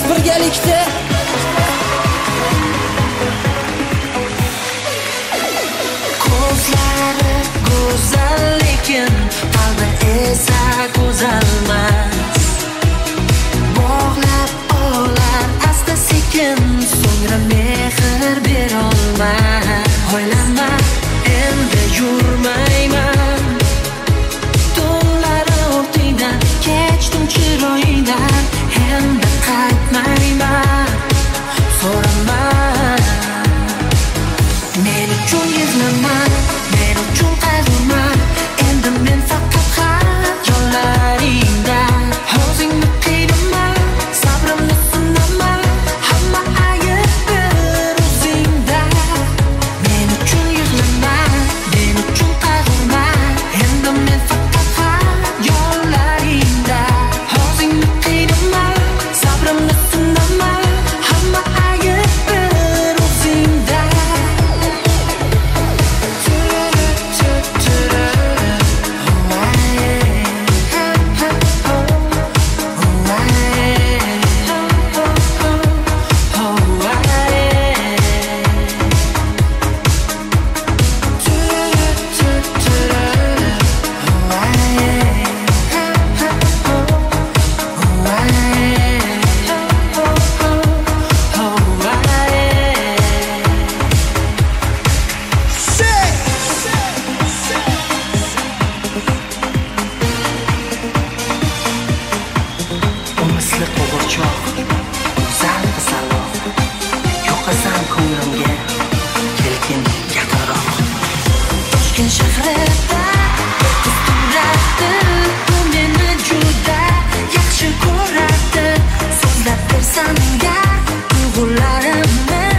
birgalikda. Ko'zlari go'zal lekin qalbi esa go'zalmas. Bog'lab olar asta sekin, so'ngra mehr berolmas. O'ylama, endi yurmayman. Tunlari o'rtingdan kechdim chiroyingdan, endi qaytmayman. So'rama, men uchun yig'lama, men uchun qayg'urma. Endi men faqat xayollaringda. O'zingni qiynama, sabrimni sinama. Hamma ayb bir o'zingda. Men uchun yig'lama, men uchun qayg'urma. Endi men faqat xayollaringda. O'zingni qiynama, sabrimni sinama. Hamma ayb bir o'zingda. Misli qo'g'irchoq, go'zal qizaloq, yo'qasan ko'nglimga, kelgin yaqinroq. Toshkent shahrida qiz turadi, u meni juda yaxshi ko'radi. So'zlab bersam menga tuyg'ularimni,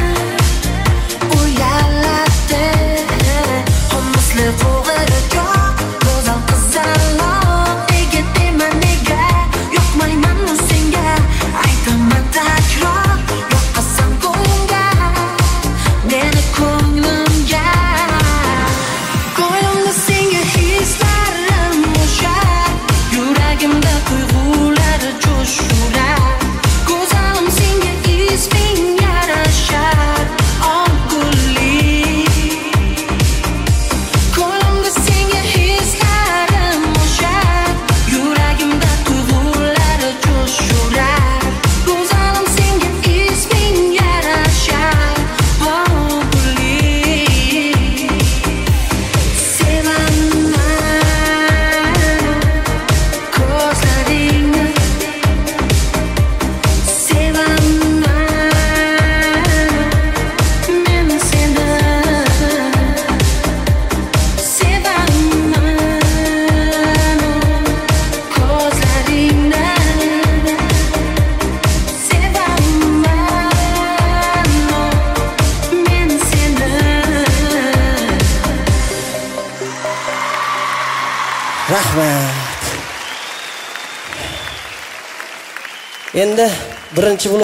uyaladi. Misli qo'g'irchoq, go'zal qizaloq, nega dema nega yo'qmayman senga. Aytaman takror, yo'qasan ko'nglimga, meni ko'nglimga. Ko'nglimda senga hislarim o'sha, yuragimda tuyg'ular jo'shurar. Go'zalim senga isming yarashar, Oqgullik. Ko'nglimda senga hislarim o'sha, yuragimda tuyg'ular jo'shurar. Go'zalim senga isming yarashar, Oqgullik. Sevaman ko'zlaringni, sevaman men seni. Sevaman ko'zlaringni, sevaman men seni. Rahmat. Endi birinchi